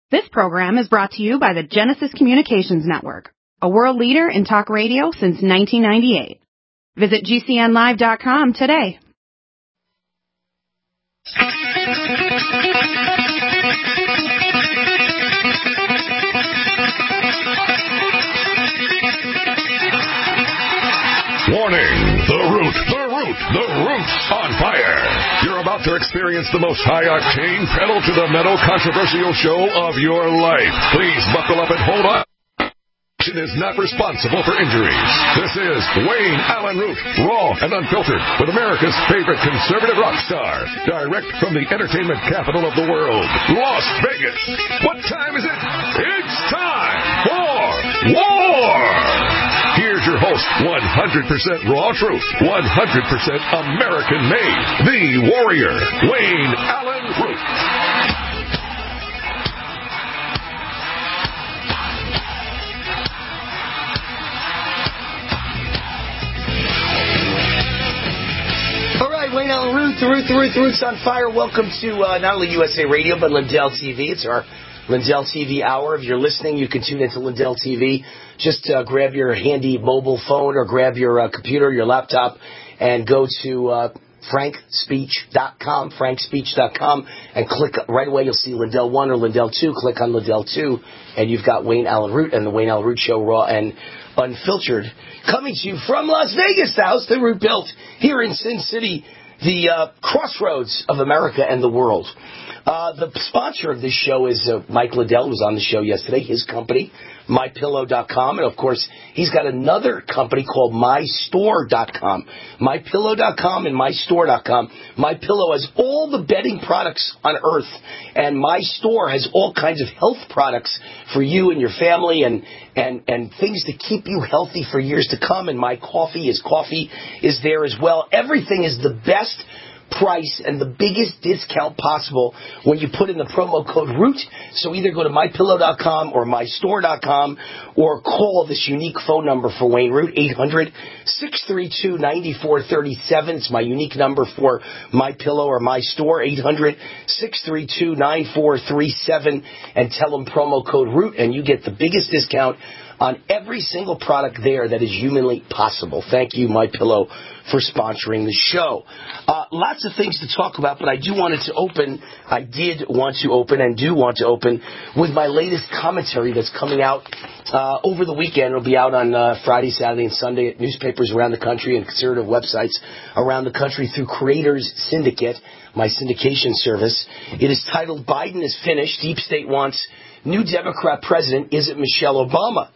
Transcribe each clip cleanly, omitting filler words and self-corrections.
This program is brought to you by the Genesis Communications Network, a world leader in talk radio since 1998. Visit GCNlive.com today. Warning! The root's on fire! You're about to experience the most high-octane, pedal-to-the-metal controversial show of your life. Please buckle up and hold on. Is not responsible for injuries. This is Wayne Allen Root, raw and unfiltered, with America's favorite conservative rock star, direct from the entertainment capital of the world, Las Vegas. What time is it? It's time for war! Here's your host, 100% raw truth, 100% American made, the warrior, Wayne Allen Root. Wayne Allen Root, the Root's on fire. Welcome to not only USA Radio, but Lindell TV. It's our Lindell TV hour. If you're listening, you can tune into Lindell TV. Just grab your handy mobile phone or grab your computer, your laptop, and go to frankspeech.com, and click right away. You'll see Lindell 1 or Lindell 2. Click on Lindell 2, and you've got Wayne Allen Root and the Wayne Allen Root Show, raw and unfiltered, coming to you from Las Vegas, the house that Root built here in Sin City, the crossroads of America and the world. The sponsor of this show is Mike Liddell, who was on the show yesterday, his company, MyPillow.com. And, of course, he's got another company called MyStore.com. MyPillow.com and MyStore.com. MyPillow has all the bedding products on earth, and MyStore has all kinds of health products for you and your family and things to keep you healthy for years to come. And My Coffee is there as well. Everything is the best price and the biggest discount possible when you put in the promo code ROOT. So either go to MyPillow.com or MyStore.com or call this unique phone number for Wayne Root, 800-632-9437. It's my unique number for MyPillow or MyStore, 800-632-9437, and tell them promo code ROOT, and you get the biggest discount on every single product there that is humanly possible. Thank you, MyPillow, for sponsoring the show. Lots of things to talk about, but I did want to open with my latest commentary that's coming out over the weekend. It'll be out on Friday, Saturday, and Sunday at newspapers around the country and conservative websites around the country through Creators Syndicate, my syndication service. It is titled, Biden is Finished. Deep State Wants New Democrat President. Is it Michelle Obama?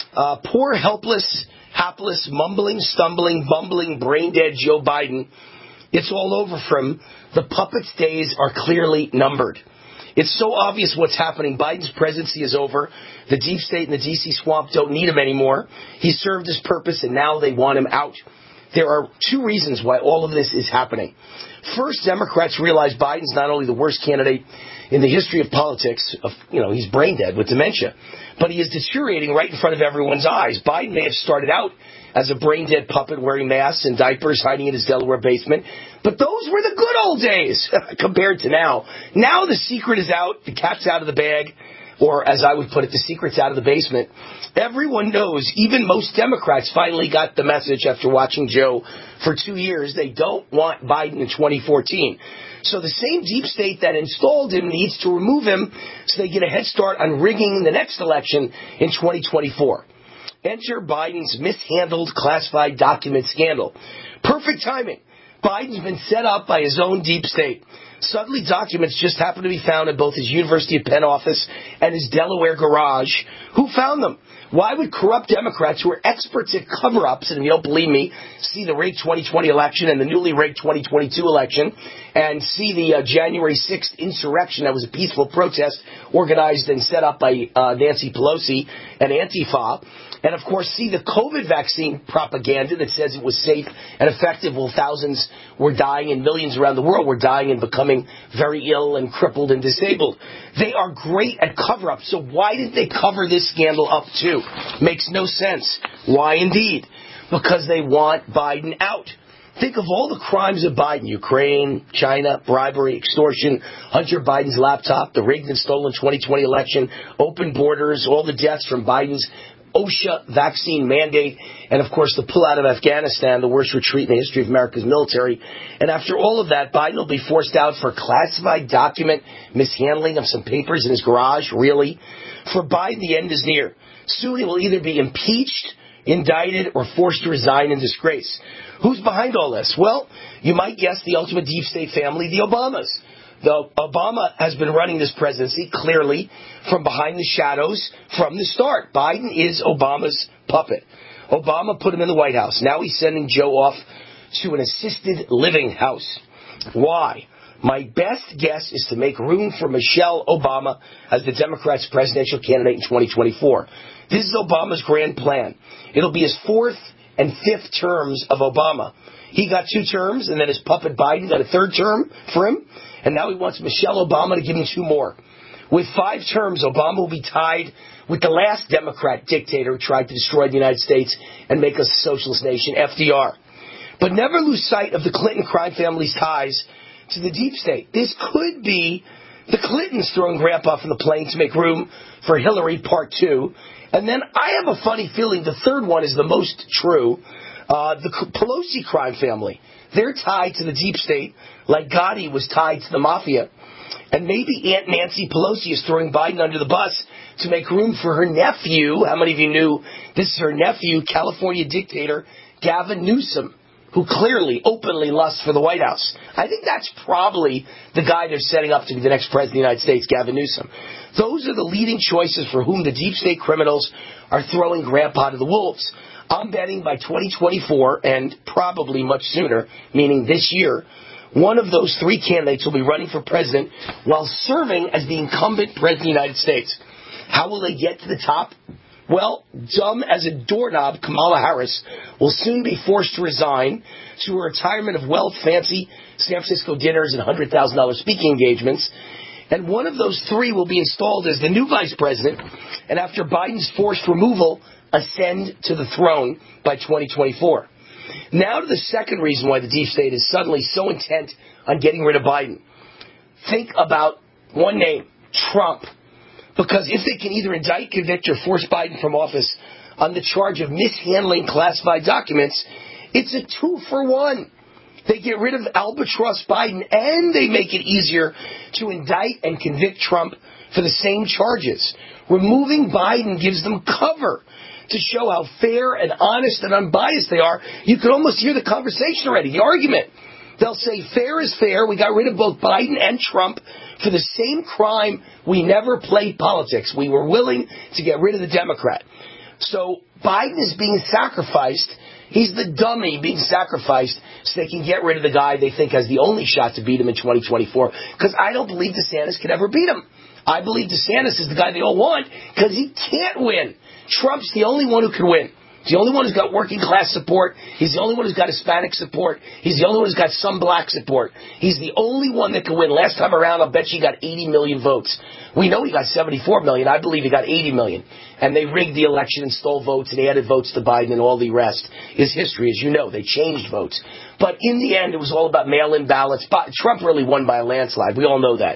Poor, helpless, hapless, mumbling, stumbling, bumbling, brain-dead Joe Biden. It's all over for him. The puppet's days are clearly numbered. It's so obvious what's happening. Biden's presidency is over. The deep state and the D.C. swamp don't need him anymore. He served his purpose, and now they want him out. There are two reasons why all of this is happening. First, Democrats realize Biden's not only the worst candidate in the history of politics, he's brain dead with dementia, but he is deteriorating right in front of everyone's eyes. Biden may have started out as a brain-dead puppet wearing masks and diapers, hiding in his Delaware basement, but those were the good old days compared to now. Now the secret is out, the cat's out of the bag, or as I would put it, the secret's out of the basement. Everyone knows, even most Democrats finally got the message after watching Joe for 2 years. They don't want Biden in 2014. So the same deep state that installed him needs to remove him so they get a head start on rigging the next election in 2024. Enter Biden's mishandled classified document scandal. Perfect timing. Biden's been set up by his own deep state. Suddenly, documents just happen to be found in both his University of Penn office and his Delaware garage. Who found them? Why would corrupt Democrats who are experts at cover-ups, and if you don't believe me, see the rigged 2020 election and the newly rigged 2022 election, and see the January 6th insurrection that was a peaceful protest organized and set up by Nancy Pelosi and Antifa, and, of course, see the COVID vaccine propaganda that says it was safe and effective while thousands were dying and millions around the world were dying and becoming very ill and crippled and disabled. They are great at cover-up. So why did they cover this scandal up, too? Makes no sense. Why, indeed? Because they want Biden out. Think of all the crimes of Biden: Ukraine, China, bribery, extortion, Hunter Biden's laptop, the rigged and stolen 2020 election, open borders, all the deaths from Biden's OSHA vaccine mandate, and, of course, the pullout of Afghanistan, the worst retreat in the history of America's military. And after all of that, Biden will be forced out for classified document mishandling of some papers in his garage. Really? For Biden, the end is near. Soon he will either be impeached, indicted, or forced to resign in disgrace. Who's behind all this? Well, you might guess the ultimate deep state family, the Obamas. Obama has been running this presidency, clearly, from behind the shadows from the start. Biden is Obama's puppet. Obama put him in the White House. Now he's sending Joe off to an assisted living house. Why? My best guess is to make room for Michelle Obama as the Democrats' presidential candidate in 2024. This is Obama's grand plan. It'll be his fourth and fifth terms of Obama. He got 2 terms, and then his puppet Biden got a 3rd term for him, and now he wants Michelle Obama to give him 2 more. With 5 terms, Obama will be tied with the last Democrat dictator who tried to destroy the United States and make us a socialist nation, FDR. But never lose sight of the Clinton crime family's ties to the deep state. This could be the Clintons throwing Grandpa from the plane to make room for Hillary Part 2. And then I have a funny feeling the 3rd one is the most true. The Pelosi crime family. They're tied to the deep state like Gotti was tied to the mafia. And maybe Aunt Nancy Pelosi is throwing Biden under the bus to make room for her nephew. How many of you knew this is her nephew, California dictator Gavin Newsom, who clearly, openly lusts for the White House? I think that's probably the guy they're setting up to be the next president of the United States, Gavin Newsom. Those are the leading choices for whom the deep state criminals are throwing Grandpa to the wolves. I'm betting by 2024, and probably much sooner, meaning this year, one of those 3 candidates will be running for president while serving as the incumbent president of the United States. How will they get to the top? Well, dumb as a doorknob, Kamala Harris will soon be forced to resign to a retirement of wealth, fancy San Francisco dinners, and $100,000 speaking engagements. And one of those 3 will be installed as the new vice president, and after Biden's forced removal, ascend to the throne by 2024. Now to the second reason why the deep state is suddenly so intent on getting rid of Biden. Think about one name, Trump. Because if they can either indict, convict, or force Biden from office on the charge of mishandling classified documents, it's a 2-for-1. They get rid of albatross Biden, and they make it easier to indict and convict Trump for the same charges. Removing Biden gives them cover to show how fair and honest and unbiased they are. You could almost hear the conversation already, the argument. They'll say, fair is fair. We got rid of both Biden and Trump for the same crime. We never played politics. We were willing to get rid of the Democrat. So Biden is being sacrificed. He's the dummy being sacrificed so they can get rid of the guy they think has the only shot to beat him in 2024. Because I don't believe DeSantis could ever beat him. I believe DeSantis is the guy they all want because he can't win. Trump's the only one who can win. He's the only one who's got working class support. He's the only one who's got Hispanic support. He's the only one who's got some black support. He's the only one that can win. Last time around, I'll bet you he got 80 million votes. We know he got 74 million. I believe he got 80 million. And they rigged the election and stole votes, and they added votes to Biden, and all the rest is history. As you know, they changed votes. But in the end, it was all about mail-in ballots. Trump really won by a landslide. We all know that.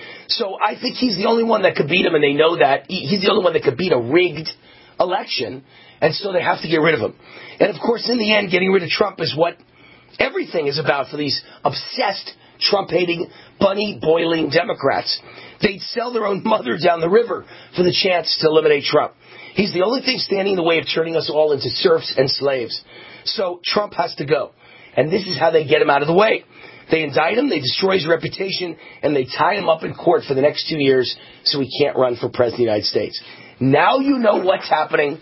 So I think he's the only one that could beat him, and they know that. He's the only one that could beat a rigged election, and so they have to get rid of him. And, of course, in the end, getting rid of Trump is what everything is about for these obsessed, Trump-hating, bunny-boiling Democrats. They'd sell their own mother down the river for the chance to eliminate Trump. He's the only thing standing in the way of turning us all into serfs and slaves. So Trump has to go. And this is how they get him out of the way. They indict him, they destroy his reputation, and they tie him up in court for the next 2 years so he can't run for president of the United States. Now you know what's happening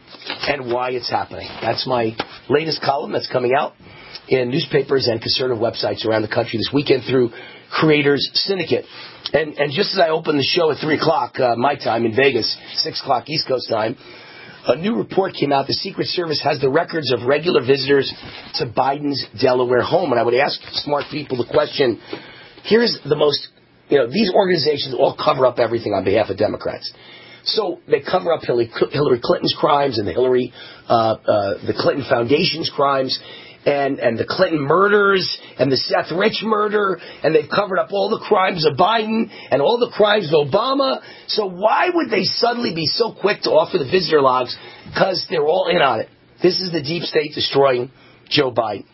and why it's happening. That's my latest column that's coming out in newspapers and conservative websites around the country this weekend through Creators Syndicate. And just as I opened the show at 3 o'clock my time in Vegas, 6 o'clock East Coast time, a new report came out. The Secret Service has the records of regular visitors to Biden's Delaware home. And I would ask smart people the question, here's the most, these organizations all cover up everything on behalf of Democrats. So they cover up Hillary Clinton's crimes and the Clinton Foundation's crimes. and the Clinton murders and the Seth Rich murder, and they've covered up all the crimes of Biden and all the crimes of Obama. So why would they suddenly be so quick to offer the visitor logs? Because they're all in on it. This is the deep state destroying Joe Biden.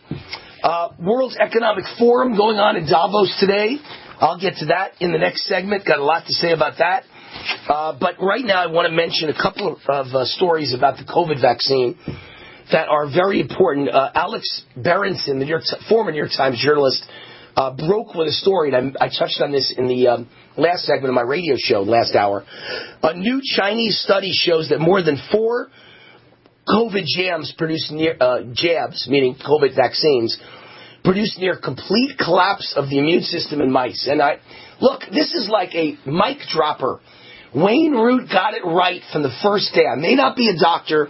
World Economic Forum going on in Davos today. I'll get to that in the next segment. Got a lot to say about that. But right now I want to mention a couple of stories about the COVID vaccine that are very important. Alex Berenson, the former New York Times journalist, broke with a story, and I touched on this in the last segment of my radio show last hour. A new Chinese study shows that more than 4 COVID jabs produce jabs, meaning COVID vaccines, produce near complete collapse of the immune system in mice. And look, this is like a mic dropper. Wayne Root got it right from the first day. I may not be a doctor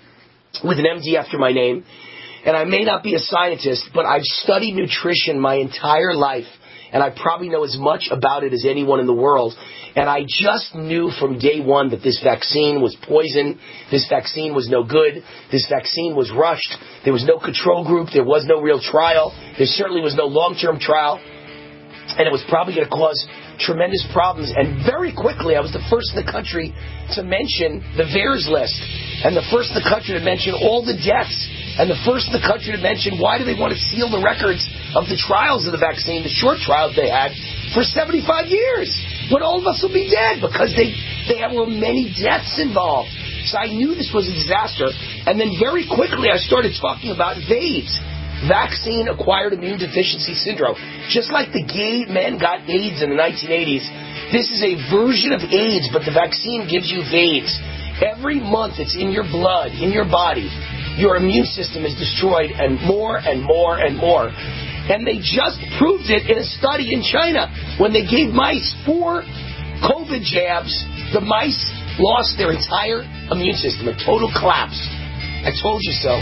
with an MD after my name, and I may not be a scientist, but I've studied nutrition my entire life, and I probably know as much about it as anyone in the world. And I just knew from day one that this vaccine was poison. This vaccine was no good. This vaccine was rushed. There was no control group. There was no real trial. There certainly was no long-term trial. And it was probably going to cause tremendous problems. And very quickly, I was the first in the country to mention the VAERS list, and the first in the country to mention all the deaths, and the first in the country to mention why do they want to seal the records of the trials of the vaccine, the short trials they had, for 75 years, when all of us will be dead, because there were many deaths involved. So I knew this was a disaster. And then very quickly I started talking about VAIDS, vaccine-acquired immune deficiency syndrome. Just like the gay men got AIDS in the 1980s, this is a version of AIDS, but the vaccine gives you VAIDS. Every month it's in your blood, in your body. Your immune system is destroyed, and more and more and more. And they just proved it in a study in China. When they gave mice 4 COVID jabs, the mice lost their entire immune system, a total collapse. I told you so.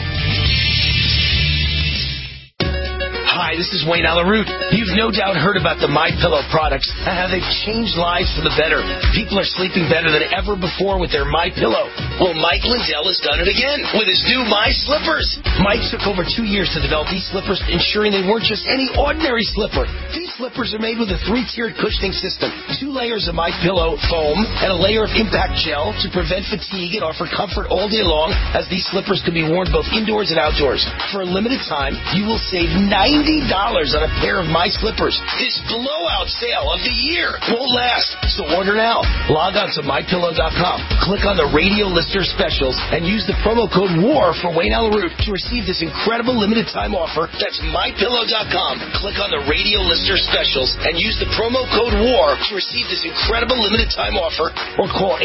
Hi, this is Wayne Alaroot. You've no doubt heard about the MyPillow products and how they've changed lives for the better. People are sleeping better than ever before with their MyPillow. Well, Mike Lindell has done it again with his new My Slippers. Mike took over 2 years to develop these slippers, ensuring they weren't just any ordinary slipper. These slippers are made with a 3-tiered cushioning system, 2 layers of MyPillow foam, and a layer of impact gel to prevent fatigue and offer comfort all day long, as these slippers can be worn both indoors and outdoors. For a limited time, you will save $90 on a pair of My Slippers. This blowout sale of the year won't last, so order now. Log on to MyPillow.com, click on the radio listener specials, and use the promo code WAR for Wayne Alaroot to receive this incredible limited time offer. That's MyPillow.com. Click on the radio listener specials and use the promo code WAR to receive this incredible limited time offer, or call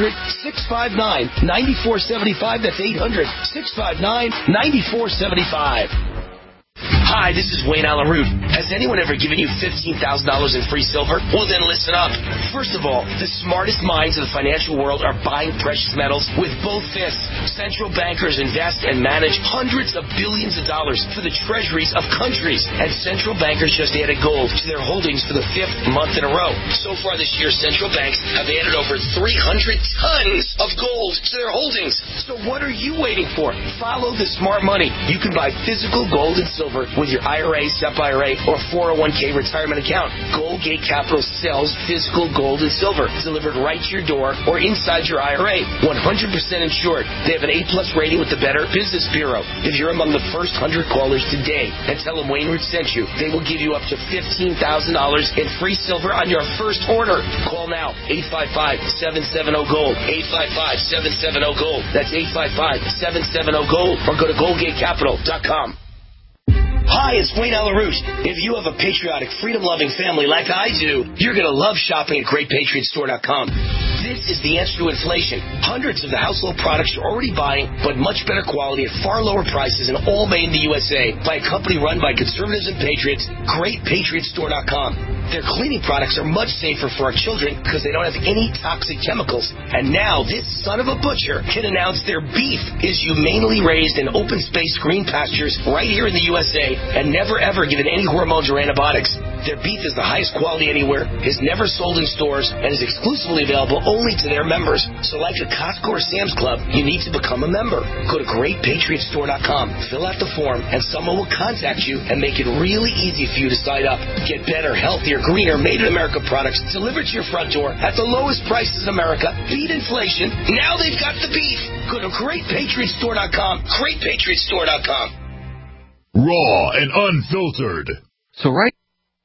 800-659-9475. That's 800-659-9475. Hi, this is Wayne Alaroot. Has anyone ever given you $15,000 in free silver? Well, then listen up. First of all, the smartest minds of the financial world are buying precious metals with both fists. Central bankers invest and manage hundreds of billions of dollars for the treasuries of countries. And central bankers just added gold to their holdings for the 5th month in a row. So far this year, central banks have added over 300 tons of gold to their holdings. So what are you waiting for? Follow the smart money. You can buy physical gold and silver with your IRA, SEP IRA, or 401k retirement account. Goldgate Capital sells physical gold and silver delivered right to your door or inside your IRA. 100% insured. They have an A+ rating with the Better Business Bureau. If you're among the first 100 callers today and tell them Wayne Root sent you, they will give you up to $15,000 in free silver on your first order. Call now. 855-770-GOLD. 855-770-GOLD. That's 855-770-GOLD. Or go to GoldgateCapital.com. Hi, it's Wayne Alaroot. If you have a patriotic, freedom-loving family like I do, you're going to love shopping at GreatPatriotStore.com. This is the answer to inflation. Hundreds of the household products you're already buying, but much better quality at far lower prices and all made in the USA by a company run by conservatives and patriots, GreatPatriotStore.com. Their cleaning products are much safer for our children because they don't have any toxic chemicals. And now this son of a butcher can announce their beef is humanely raised in open space green pastures right here in the USA and never ever given any hormones or antibiotics. Their beef is the highest quality anywhere, is never sold in stores, and is exclusively available only to their members. So like a Costco or Sam's Club, you need to become a member. Go to GreatPatriotStore.com, fill out the form, and someone will contact you and make it really easy for you to sign up. Get better, healthier, greener, made-in-America products delivered to your front door at the lowest prices in America. Beat inflation. Now they've got the beef. Go to GreatPatriotStore.com, GreatPatriotStore.com. Raw and unfiltered. So right.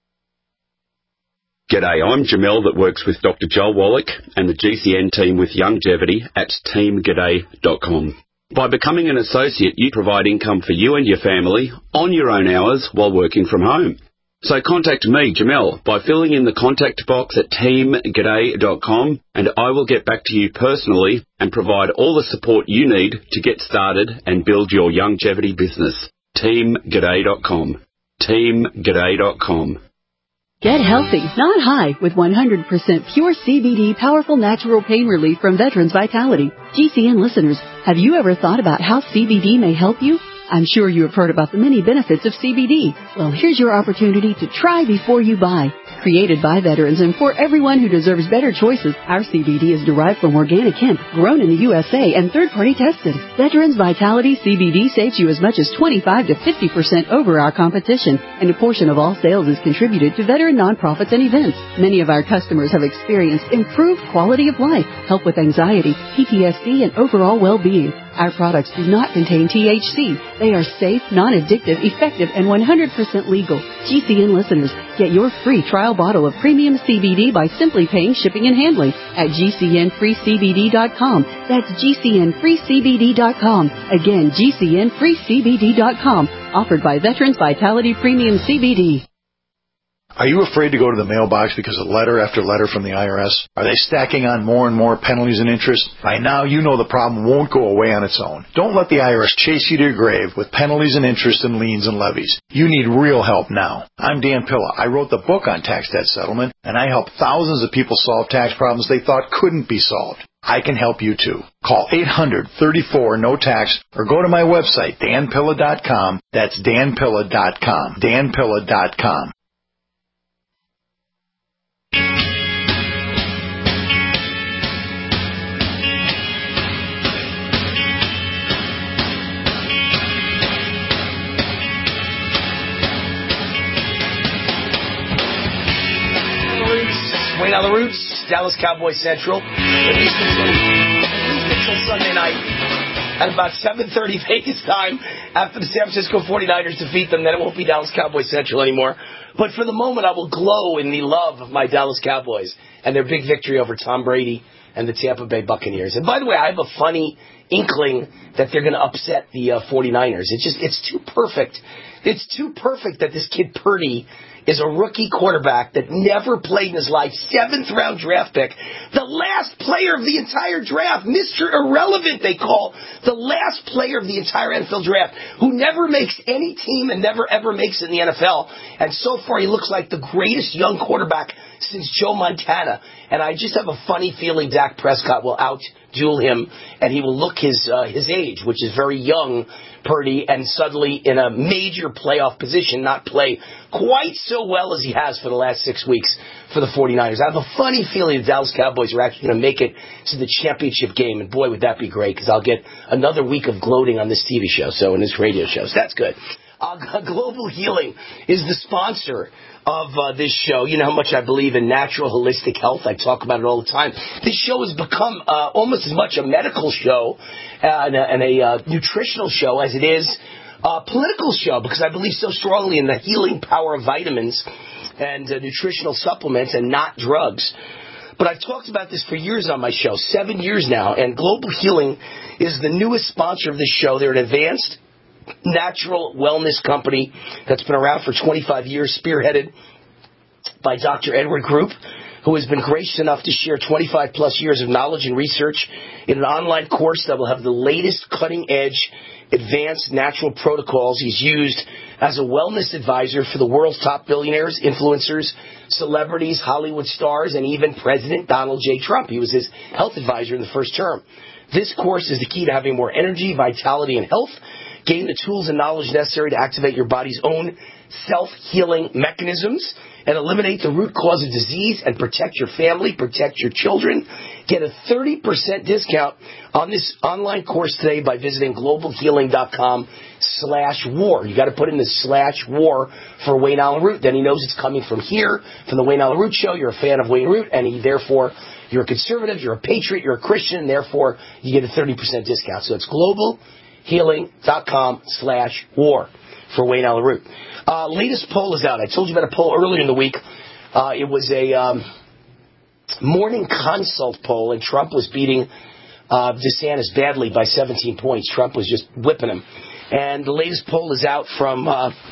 G'day, I'm Jamel that works with Dr. Joel Wallach and the GCN team with Longevity at teamg'day.com. By becoming an associate, you provide income for you and your family on your own hours while working from home. So contact me, Jamel, by filling in the contact box at teamg'day.com, and I will get back to you personally and provide all the support you need to get started and build your longevity business. teamg'day.com. teamg'day.com. Get healthy, not high, with 100% pure CBD powerful natural pain relief from Veterans Vitality. GCN listeners, have you ever thought about how CBD may help you? I'm sure you have heard about the many benefits of CBD. Well, here's your opportunity to try before you buy. Created by veterans and for everyone who deserves better choices, our CBD is derived from organic hemp, grown in the USA and third-party tested. Veterans Vitality CBD saves you as much as 25 to 50% over our competition, and a portion of all sales is contributed to veteran nonprofits and events. Many of our customers have experienced improved quality of life, help with anxiety, PTSD, and overall well-being. Our products do not contain THC. They are safe, non-addictive, effective, and 100% legal. GCN listeners, get your free trial bottle of premium CBD by simply paying shipping and handling at GCNFreeCBD.com. That's GCNFreeCBD.com. Again, GCNFreeCBD.com. Offered by Veterans Vitality Premium CBD. Are you afraid to go to the mailbox because of letter after letter from the IRS? Are they stacking on more and more penalties and interest? By now, you know the problem won't go away on its own. Don't let the IRS chase you to your grave with penalties and interest and liens and levies. You need real help now. I'm Dan Pilla. I wrote the book on tax debt settlement, and I help thousands of people solve tax problems they thought couldn't be solved. I can help you too. Call 800-34-NO-TAX or go to my website, danpilla.com. That's danpilla.com. danpilla.com. Wayne on the Roots, Dallas Cowboys Central. At least until Sunday night at about 7:30 Vegas time after the San Francisco 49ers defeat them. Then it won't be Dallas Cowboys Central anymore. But for the moment, I will glow in the love of my Dallas Cowboys and their big victory over Tom Brady and the Tampa Bay Buccaneers. And by the way, I have a funny inkling that they're going to upset the 49ers. It's too perfect. It's too perfect that this kid Purdy is a rookie quarterback that never played in his life, 7th-round draft pick, the last player of the entire draft, Mr. Irrelevant, they call, the last player of the entire NFL draft, who never makes any team and never, ever makes it in the NFL. And so far, he looks like the greatest young quarterback since Joe Montana. And I just have a funny feeling Dak Prescott will out-duel him, and he will look his age, which is very young, Purdy, and suddenly in a major playoff position, not play quite so well as he has for the last 6 weeks for the 49ers. I have a funny feeling the Dallas Cowboys are actually going to make it to the championship game, and boy, would that be great, because I'll get another week of gloating on this TV show, and this radio show, so that's good. Global Healing is the sponsor of this show. You know how much I believe in natural, holistic health. I talk about it all the time. This show has become almost as much a medical show and a nutritional show as it is a political show, because I believe so strongly in the healing power of vitamins and nutritional supplements and not drugs. But I've talked about this for years on my show, 7 years now, and Global Healing is the newest sponsor of this show. They're an advanced natural wellness company that's been around for 25 years, spearheaded by Dr. Edward Group, who has been gracious enough to share 25-plus years of knowledge and research in an online course that will have the latest cutting-edge advanced natural protocols. He's used as a wellness advisor for the world's top billionaires, influencers, celebrities, Hollywood stars, and even President Donald J. Trump. He was his health advisor in the first term. This course is the key to having more energy, vitality, and health. Gain the tools and knowledge necessary to activate your body's own self-healing mechanisms and eliminate the root cause of disease and protect your family, protect your children. Get a 30% discount on this online course today by visiting globalhealing.com/war. You got to put in the /war for Wayne Allyn Root. Then he knows it's coming from here, from the Wayne Allyn Root Show. You're a fan of Wayne Root, and therefore you're a conservative, you're a patriot, you're a Christian, and therefore you get a 30% discount. So it's globalhealing.com/war for Wayne Allyn Root. Latest poll is out. I told you about a poll earlier in the week. It was a Morning Consult poll, and Trump was beating DeSantis badly by 17 points. Trump was just whipping him. And the latest poll is out from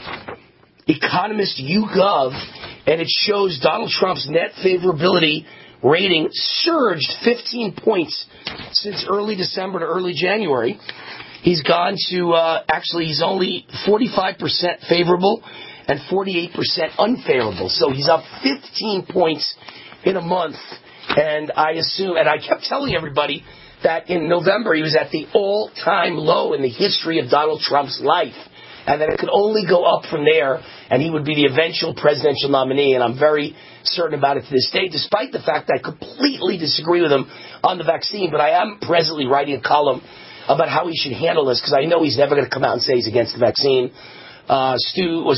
Economist YouGov, and it shows Donald Trump's net favorability rating surged 15 points since early December to early January. He's gone to, he's only 45% favorable and 48% unfavorable. So he's up 15 points in a month. And I kept telling everybody that in November he was at the all-time low in the history of Donald Trump's life. And that it could only go up from there, and he would be the eventual presidential nominee. And I'm very certain about it to this day, despite the fact that I completely disagree with him on the vaccine. But I am presently writing a column about how he should handle this, because I know he's never going to come out and say he's against the vaccine. Stu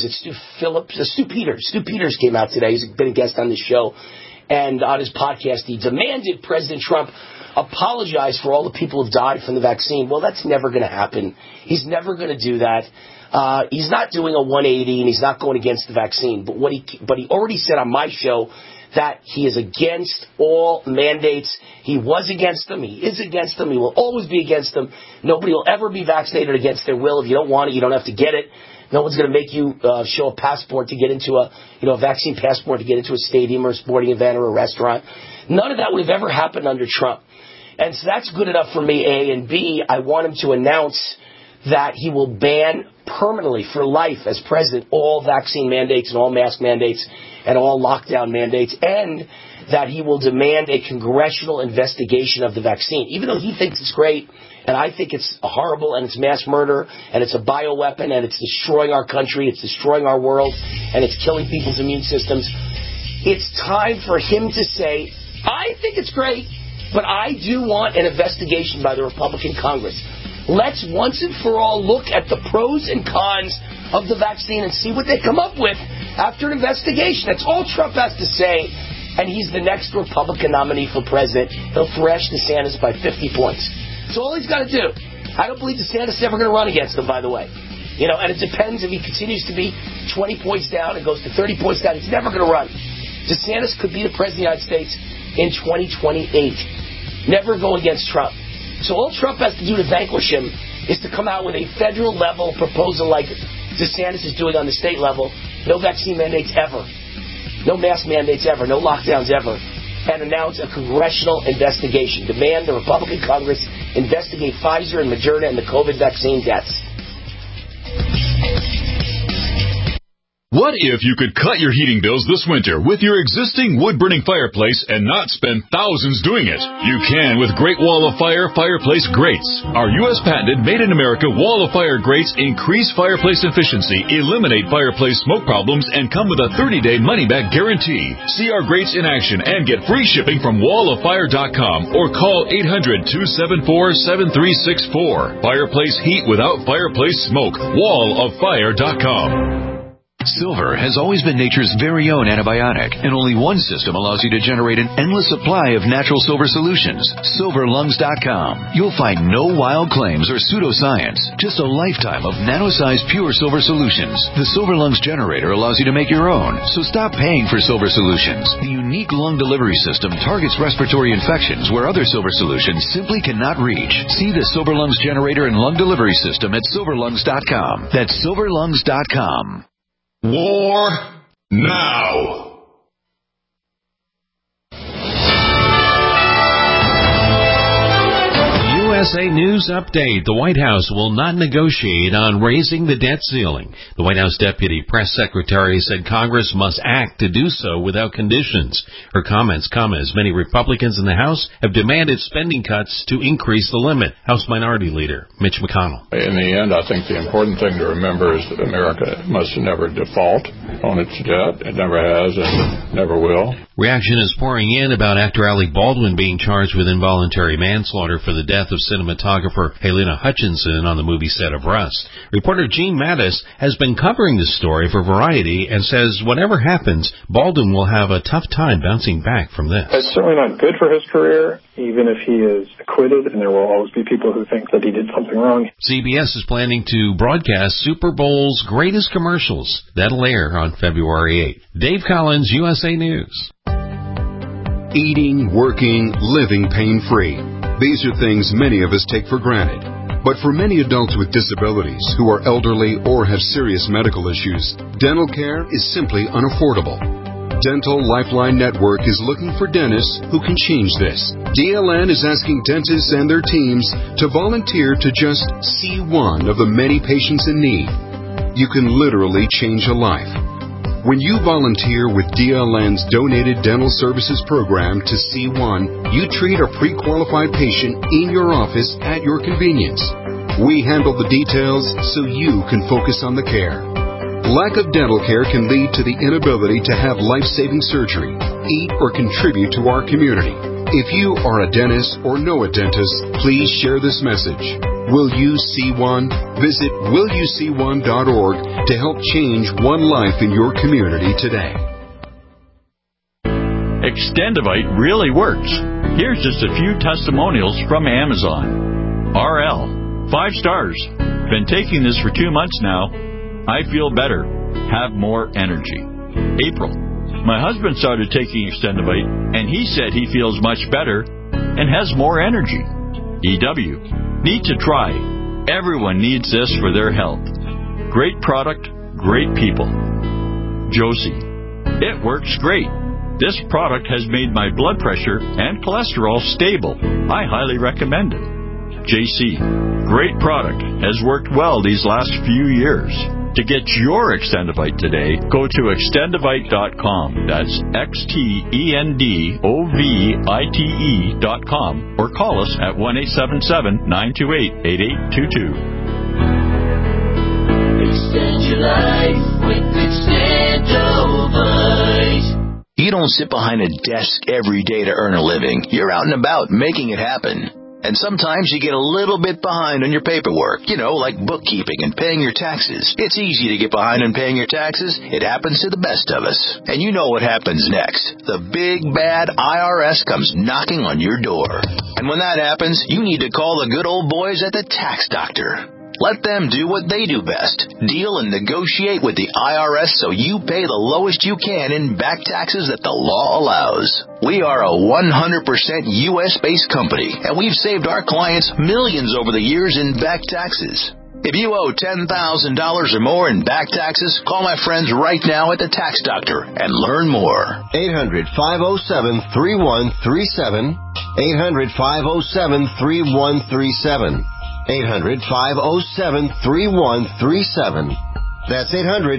Peters? Stu Peters came out today. He's been a guest on this show. And on his podcast, he demanded President Trump apologize for all the people who've died from the vaccine. Well, that's never going to happen. He's never going to do that. He's not doing a 180, and he's not going against the vaccine. But he already said on my show that he is against all mandates. He was against them. He is against them. He will always be against them. Nobody will ever be vaccinated against their will. If you don't want it, you don't have to get it. No one's going to make you show a passport to get into a vaccine passport to get into a stadium or a sporting event or a restaurant. None of that would have ever happened under Trump. And so that's good enough for me, A. And B, I want him to announce that he will ban permanently for life as president all vaccine mandates and all mask mandates and all lockdown mandates, and that he will demand a congressional investigation of the vaccine. Even though he thinks it's great, and I think it's horrible, and it's mass murder, and it's a bioweapon, and it's destroying our country, it's destroying our world, and it's killing people's immune systems, it's time for him to say, I think it's great, but I do want an investigation by the Republican Congress. Let's once and for all look at the pros and cons of the vaccine and see what they come up with after an investigation. That's all Trump has to say, and he's the next Republican nominee for president. He'll thrash DeSantis by 50 points. That's all he's got to do. I don't believe DeSantis is ever going to run against him, by the way. And it depends if he continues to be 20 points down and goes to 30 points down. He's never going to run. DeSantis could be the president of the United States in 2028. Never go against Trump. So all Trump has to do to vanquish him is to come out with a federal level proposal like DeSantis is doing on the state level. No vaccine mandates ever. No mask mandates ever. No lockdowns ever. And announce a congressional investigation. Demand the Republican Congress investigate Pfizer and Moderna and the COVID vaccine deaths. What if you could cut your heating bills this winter with your existing wood-burning fireplace and not spend thousands doing it? You can with Great Wall of Fire fireplace grates. Our U.S. patented made-in-America Wall of Fire grates increase fireplace efficiency, eliminate fireplace smoke problems, and come with a 30-day money-back guarantee. See our grates in action and get free shipping from walloffire.com or call 800-274-7364. Fireplace heat without fireplace smoke. walloffire.com. Silver has always been nature's very own antibiotic, and only one system allows you to generate an endless supply of natural silver solutions. SilverLungs.com. You'll find no wild claims or pseudoscience, just a lifetime of nano-sized pure silver solutions. The Silver Lungs generator allows you to make your own, so stop paying for silver solutions. The unique lung delivery system targets respiratory infections where other silver solutions simply cannot reach. See the Silver Lungs generator and lung delivery system at SilverLungs.com. That's SilverLungs.com. War now. USA News Update. The White House will not negotiate on raising the debt ceiling. The White House Deputy Press Secretary said Congress must act to do so without conditions. Her comments come as many Republicans in the House have demanded spending cuts to increase the limit. House Minority Leader Mitch McConnell. In the end, I think the important thing to remember is that America must never default on its debt. It never has and never will. Reaction is pouring in about actor Alec Baldwin being charged with involuntary manslaughter for the death of cinematographer Helena Hutchinson on the movie set of Rust. Reporter Gene Mattis has been covering this story for Variety and says whatever happens, Baldwin will have a tough time bouncing back from this. It's certainly not good for his career, even if he is acquitted, and there will always be people who think that he did something wrong. CBS is planning to broadcast Super Bowl's greatest commercials. That'll air on February 8th. Dave Collins, USA News. Eating, working, living pain-free. These are things many of us take for granted. But for many adults with disabilities who are elderly or have serious medical issues, dental care is simply unaffordable. Dental Lifeline Network is looking for dentists who can change this. DLN is asking dentists and their teams to volunteer to just see one of the many patients in need. You can literally change a life. When you volunteer with DLN's Donated Dental Services Program to C1, you treat a pre-qualified patient in your office at your convenience. We handle the details so you can focus on the care. Lack of dental care can lead to the inability to have life-saving surgery, eat, or contribute to our community. If you are a dentist or know a dentist, please share this message. Will You See One? Visit willyouseeone.org to help change one life in your community today. Extendivite really works. Here's just a few testimonials from Amazon. RL, 5 stars. Been taking this for 2 months now. I feel better. Have more energy. April, my husband started taking Extendivite, and he said he feels much better and has more energy. EW, need to try. Everyone needs this for their health. Great product, great people. Josie, it works great. This product has made my blood pressure and cholesterol stable. I highly recommend it. JC, great product. Has worked well these last few years. To get your Extendivite today, go to extendivite.com. That's XTENDOVITE.com or call us at 1-877-928-8822. Extend your life with Extendivite. You don't sit behind a desk every day to earn a living. You're out and about making it happen. And sometimes you get a little bit behind on your paperwork, like bookkeeping and paying your taxes. It's easy to get behind on paying your taxes. It happens to the best of us. And you know what happens next. The big, bad IRS comes knocking on your door. And when that happens, you need to call the good old boys at the Tax Doctor. Let them do what they do best. Deal and negotiate with the IRS so you pay the lowest you can in back taxes that the law allows. We are a 100% U.S.-based company, and we've saved our clients millions over the years in back taxes. If you owe $10,000 or more in back taxes, call my friends right now at the Tax Doctor and learn more. 800-507-3137. 800-507-3137. 800-507-3137. That's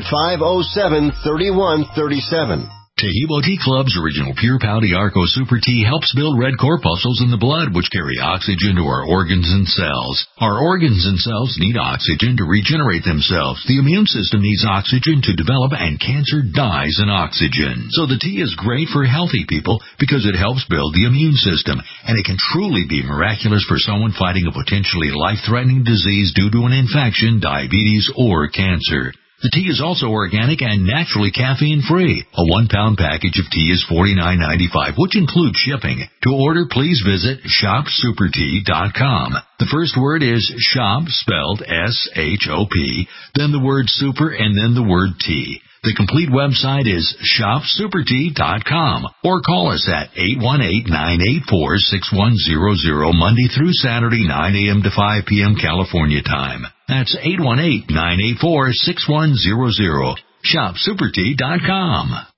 800-507-3137. Taheebo Tea Club's original Pure Pouty Arco Super Tea helps build red corpuscles in the blood, which carry oxygen to our organs and cells. Our organs and cells need oxygen to regenerate themselves. The immune system needs oxygen to develop, and cancer dies in oxygen. So the tea is great for healthy people because it helps build the immune system, and it can truly be miraculous for someone fighting a potentially life-threatening disease due to an infection, diabetes, or cancer. The tea is also organic and naturally caffeine-free. A 1-pound package of tea is $49.95, which includes shipping. To order, please visit shopsupertea.com. The first word is shop, spelled S-H-O-P, then the word super, and then the word tea. The complete website is shopsupertea.com, or call us at 818-984-6100 Monday through Saturday, 9 a.m. to 5 p.m. California time. That's 818-984-6100. shopsupertea.com.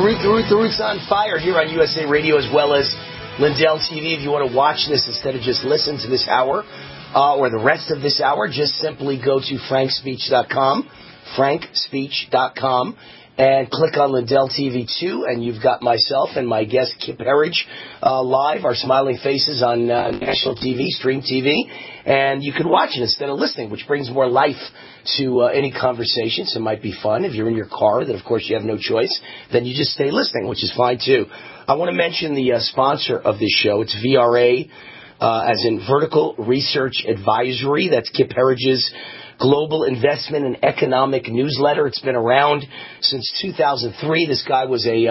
The Root's on fire here on USA Radio as well as Lindell TV. If you want to watch this instead of just listen to this hour or the rest of this hour, just simply go to frankspeech.com, frankspeech.com, and click on Lindell TV 2, and you've got myself and my guest Kip Herriage live, our smiling faces on national TV, Stream TV, and you can watch it instead of listening, which brings more life to any conversations. It might be fun. If you're in your car, then of course you have no choice. Then you just stay listening, which is fine too. I want to mention the sponsor of this show. It's VRA, as in Vertical Research Advisory. That's Kip Herriage's global investment and economic newsletter. It's been around since 2003. This guy was a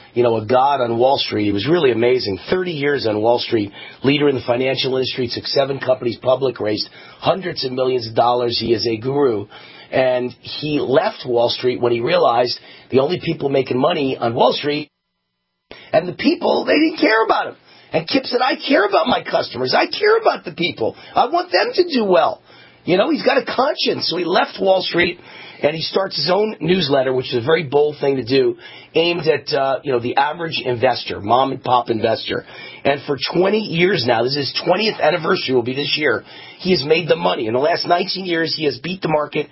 god on Wall Street. He was really amazing. 30 years on Wall Street, leader in the financial industry, took 7 companies public, raised hundreds of millions of dollars. He is a guru. And he left Wall Street when he realized the only people making money on Wall Street and the people, they didn't care about him. And Kip said, I care about my customers. I care about the people. I want them to do well. You know, he's got a conscience. So he left Wall Street and he starts his own newsletter, which is a very bold thing to do, aimed at, the average investor, mom and pop investor. And for 20 years now, this is his 20th anniversary will be this year, he has made the money. In the last 19 years, he has beat the market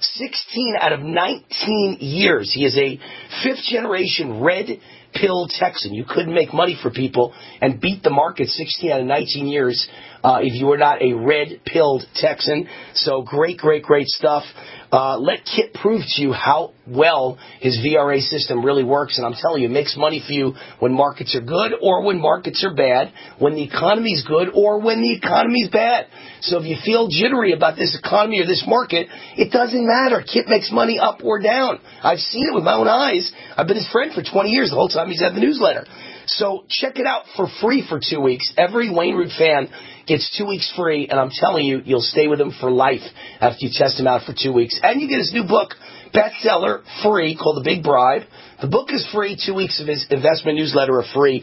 16 out of 19 years. He is a 5th-generation red pill Texan. You couldn't make money for people and beat the market 16 out of 19 years if you were not a red-pilled Texan. So great stuff. Let Kip prove to you how well his VRA system really works. And I'm telling you, it makes money for you when markets are good or when markets are bad, when the economy's good or when the economy's bad. So if you feel jittery about this economy or this market, it doesn't matter. Kip makes money up or down. I've seen it with my own eyes. I've been his friend for 20 years, the whole time he's had the newsletter. So check it out for free for 2 weeks. Every Wayne Root fan gets 2 weeks free, and I'm telling you, you'll stay with him for life after you test him out for 2 weeks. And you get his new book, bestseller, free, called The Big Bribe. The book is free. 2 weeks of his investment newsletter are free.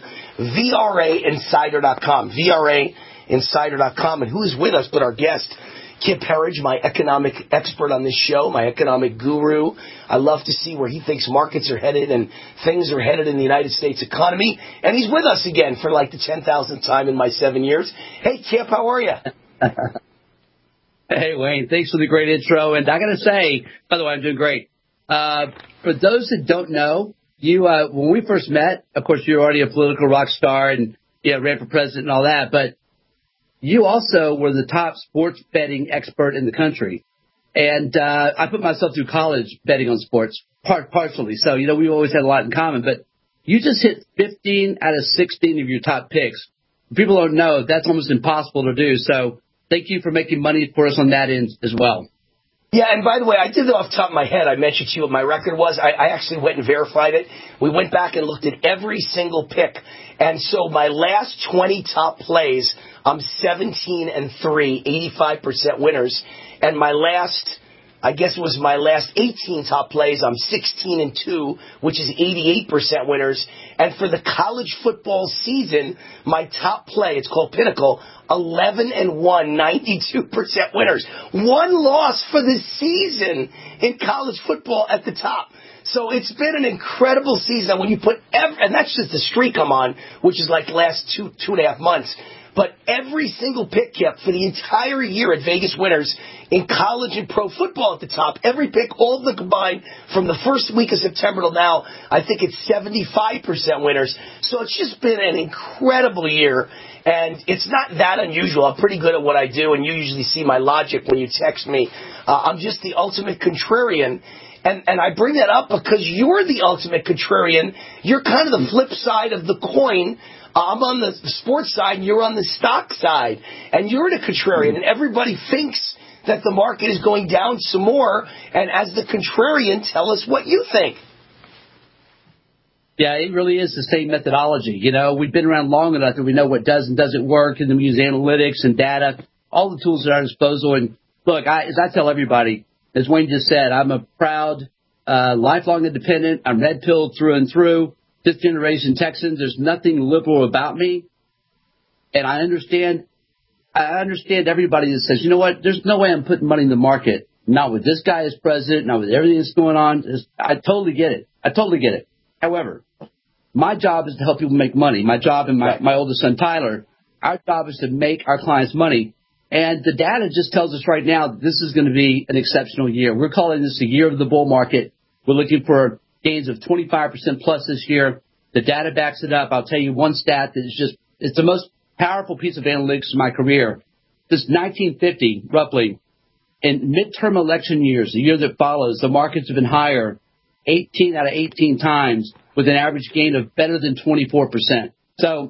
VRAinsider.com. VRAinsider.com. And who is with us but our guest, Kip Herriage, my economic expert on this show, my economic guru. I love to see where he thinks markets are headed and things are headed in the United States economy. And he's with us again for like the 10,000th time in my 7 years. Hey, Kip, how are you? Hey, Wayne, thanks for the great intro. And I got to say, by the way, I'm doing great. For those that don't know, you when we first met, of course, you were already a political rock star and ran for president and all that. But you also were the top sports betting expert in the country. And I put myself through college betting on sports, partially. So, we always had a lot in common. But you just hit 15 out of 16 of your top picks. People don't know that's almost impossible to do. So thank you for making money for us on that end as well. Yeah, and by the way, I did it off the top of my head. I mentioned to you what my record was. I actually went and verified it. We went back and looked at every single pick. And so my last 20 top plays, I'm 17-3, 85% winners. And my last, I guess it was my last 18 top plays, I'm 16-2, which is 88% winners. And for the college football season, my top play, it's called Pinnacle, 11-1, 92% winners. One loss for the season in college football at the top. So it's been an incredible season. When you put and that's just the streak I'm on, which is like the last two and a half months. But every single pick kept for the entire year at Vegas Winners in college and pro football at the top. Every pick, all of them combined from the first week of September till now, I think it's 75% winners. So it's just been an incredible year. And it's not that unusual. I'm pretty good at what I do, and you usually see my logic when you text me. I'm just the ultimate contrarian. And I bring that up because you're the ultimate contrarian. You're kind of the flip side of the coin. I'm on the sports side, and you're on the stock side. And you're the contrarian, and everybody thinks that the market is going down some more. And as the contrarian, tell us what you think. Yeah, it really is the same methodology. We've been around long enough that we know what does and doesn't work, and then we use analytics and data, all the tools at our disposal. And look, as I tell everybody, as Wayne just said, I'm a proud, lifelong independent. I'm red-pilled through and through. Fifth-generation Texan. There's nothing liberal about me. And I understand everybody that says, you know what, there's no way I'm putting money in the market. Not with this guy as president, not with everything that's going on. I totally get it. However, my job is to help people make money. My job and my oldest son, Tyler, our job is to make our clients money. And the data just tells us right now that this is going to be an exceptional year. We're calling this the year of the bull market. We're looking for gains of 25% plus this year. The data backs it up. I'll tell you one stat that is just, it's the most powerful piece of analytics in my career. This 1950, roughly, in midterm election years, the year that follows, the markets have been higher 18 out of 18 times with an average gain of better than 24%. So,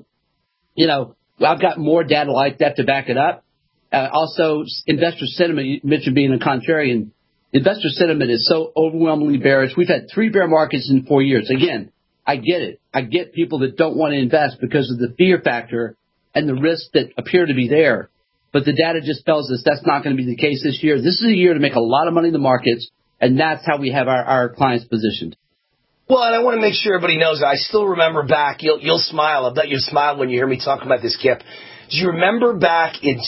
I've got more data like that to back it up. Also, investor sentiment, you mentioned being a contrarian. Investor sentiment is so overwhelmingly bearish. We've had 3 bear markets in 4 years. Again, I get it. I get people that don't want to invest because of the fear factor and the risks that appear to be there. But the data just tells us that's not going to be the case this year. This is a year to make a lot of money in the markets, and that's how we have our clients positioned. Well, and I want to make sure everybody knows, I still remember back, you'll smile. I bet you'll smile when you hear me talk about this, Kip. Do you remember back in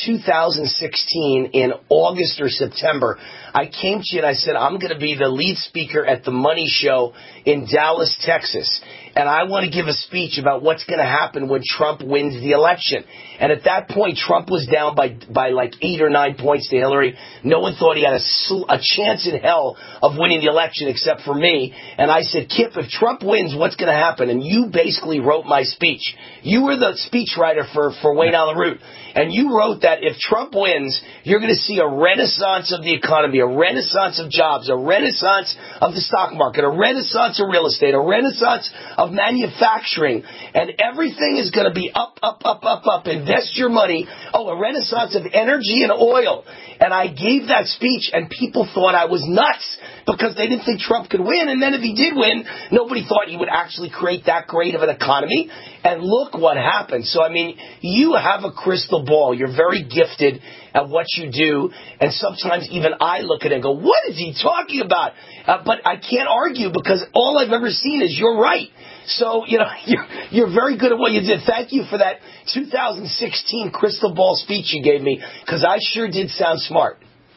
2016, in August or September, I came to you and I said, I'm going to be the lead speaker at the Money Show in Dallas, Texas. And I want to give a speech about what's going to happen when Trump wins the election. And at that point, Trump was down by like 8 or 9 points to Hillary. No one thought he had a chance in hell of winning the election except for me. And I said, Kip, if Trump wins, what's going to happen? And you basically wrote my speech. You were the speechwriter for Wayne Allen Root. And you wrote that if Trump wins, you're going to see a renaissance of the economy, a renaissance of jobs, a renaissance of the stock market, a renaissance of real estate, a renaissance of manufacturing, and everything is going to be up, up, up, up, up. Invest your money. Oh, a renaissance of energy and oil. And I gave that speech, and people thought I was nuts because they didn't think Trump could win. And then if he did win, nobody thought he would actually create that great of an economy. And look what happened. So, I mean, you have a crystal ball. You're very gifted at what you do. And sometimes even I look at it and go, what is he talking about? But I can't argue because all I've ever seen is you're right. So, you're very good at what you did. Thank you for that 2016 crystal ball speech you gave me, because I sure did sound smart.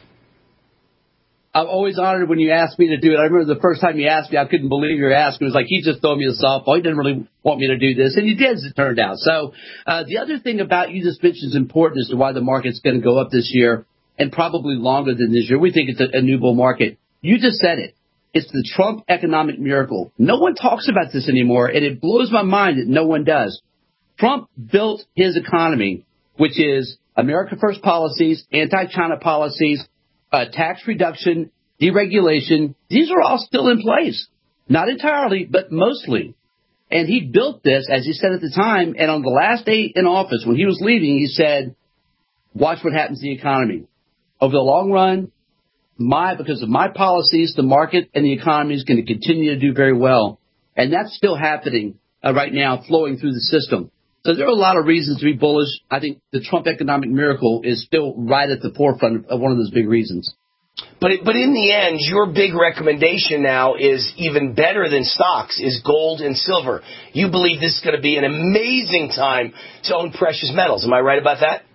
I'm always honored when you ask me to do it. I remember the first time you asked me, I couldn't believe you were asking. It was like, he just threw me a softball. He didn't really want me to do this. And you did, as it turned out. So the other thing about you just mentioned is important as to why the market's going to go up this year and probably longer than this year. We think it's a new bull market. You just said it. It's the Trump economic miracle. No one talks about this anymore, and it blows my mind that no one does. Trump built his economy, which is America First policies, anti-China policies, tax reduction, deregulation. These are all still in place. Not entirely, but mostly. And he built this, as he said at the time, and on the last day in office, when he was leaving, he said, watch what happens to the economy. Over the long run, because of my policies, the market and the economy is going to continue to do very well. And that's still happening right now, flowing through the system. So there are a lot of reasons to be bullish. I think the Trump economic miracle is still right at the forefront of one of those big reasons. But in the end, your big recommendation now is even better than stocks, is gold and silver. You believe this is going to be an amazing time to own precious metals. Am I right about that?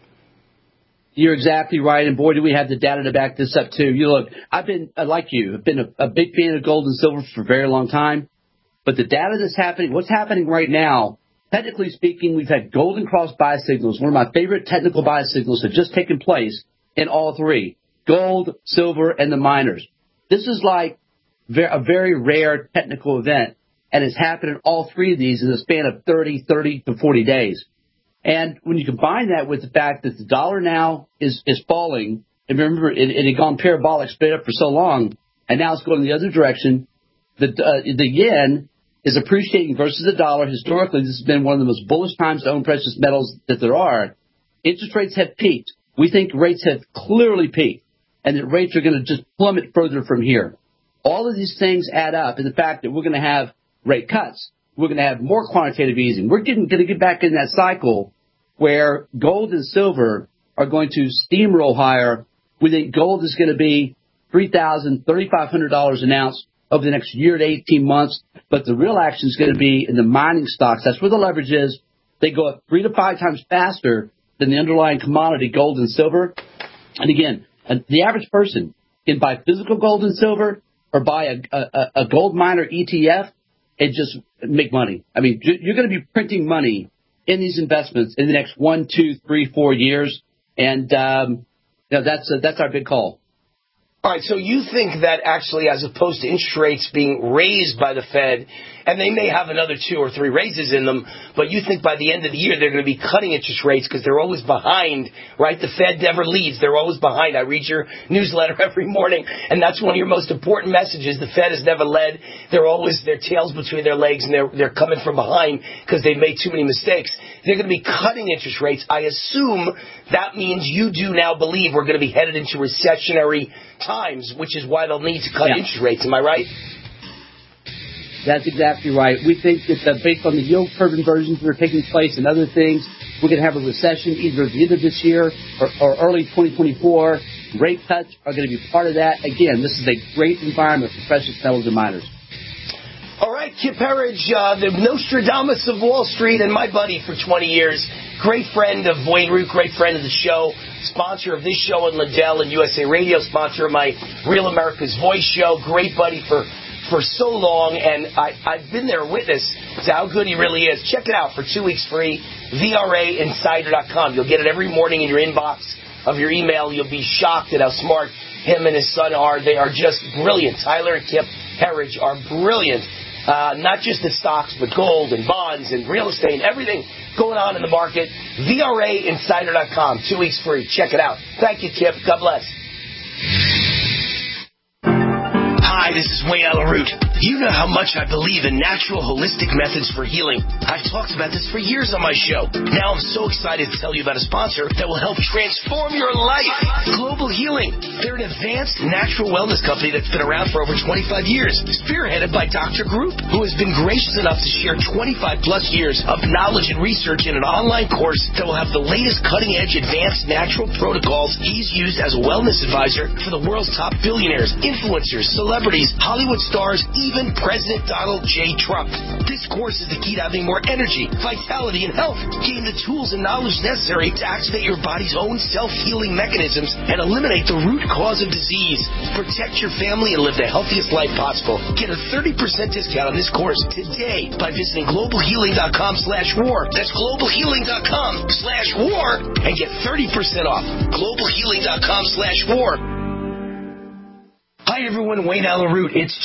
You're exactly right, and boy, do we have the data to back this up, too. You look, I've been, like you, I've been a big fan of gold and silver for a very long time, but the data that's happening, what's happening right now, technically speaking, we've had golden cross buy signals. One of my favorite technical buy signals have just taken place in all three, gold, silver, and the miners. This is like a very rare technical event, and it's happened in all three of these in the span of 30 to 40 days. And when you combine that with the fact that the dollar now is falling, and remember, it had gone parabolic straight up for so long, and now it's going the other direction, the yen is appreciating versus the dollar. Historically, this has been one of the most bullish times to own precious metals that there are. Interest rates have peaked. We think rates have clearly peaked, and that rates are going to just plummet further from here. All of these things add up, and the fact that we're going to have rate cuts. We're going to have more quantitative easing. We're going to get back in that cycle where gold and silver are going to steamroll higher. We think gold is going to be $3,000, $3,500 an ounce over the next year to 18 months. But the real action is going to be in the mining stocks. That's where the leverage is. They go up 3 to 5 times faster than the underlying commodity, gold and silver. And again, the average person can buy physical gold and silver or buy a gold miner ETF. and just make money. I mean, you're going to be printing money in these investments in the next 1, 2, 3, 4 years, and that's our big call. All right, so you think that actually, as opposed to interest rates being raised by the Fed, and they may have another 2 or 3 raises in them, but you think by the end of the year they're going to be cutting interest rates because they're always behind, right? The Fed never leads. They're always behind. I read your newsletter every morning, and that's one of your most important messages. The Fed has never led. They're always their tails between their legs, and they're coming from behind because they've made too many mistakes. They're going to be cutting interest rates. I assume that means you do now believe we're going to be headed into recessionary times, which is why they'll need to cut interest rates. Am I right? That's exactly right. We think that based on the yield curve inversions that are taking place and other things, we're going to have a recession either at the end of this year or early 2024. Rate cuts are going to be part of that. Again, this is a great environment for precious metals and miners. All right, Kip Herriage, the Nostradamus of Wall Street and my buddy for 20 years. Great friend of Wayne Root, great friend of the show, sponsor of this show on Liddell and USA Radio, sponsor of my Real America's Voice show, great buddy for so long, and I've been there a witness to how good he really is. Check it out for 2 weeks free, VRAinsider.com. You'll get it every morning in your inbox of your email. You'll be shocked at how smart him and his son are. They are just brilliant. Tyler and Kip Herriage are brilliant. Not just the stocks, but gold and bonds and real estate and everything going on in the market. VRAinsider.com. 2 weeks free. Check it out. Thank you, Kip. God bless. Hi, this is Wayne Alaroot. You know how much I believe in natural, holistic methods for healing. I've talked about this for years on my show. Now I'm so excited to tell you about a sponsor that will help transform your life. Global Healing. They're an advanced natural wellness company that's been around for over 25 years, spearheaded by Dr. Group, who has been gracious enough to share 25-plus years of knowledge and research in an online course that will have the latest cutting-edge advanced natural protocols he's used as a wellness advisor for the world's top billionaires, influencers, celebrities, Hollywood stars, even President Donald J. Trump. This course is the key to having more energy, vitality, and health. Gain the tools and knowledge necessary to activate your body's own self-healing mechanisms and eliminate the root cause of disease. Protect your family and live the healthiest life possible. Get a 30% discount on this course today by visiting globalhealing.com/war. That's globalhealing.com/war and get 30% off. globalhealing.com/war. Hi, everyone. Wayne Alaroot. It's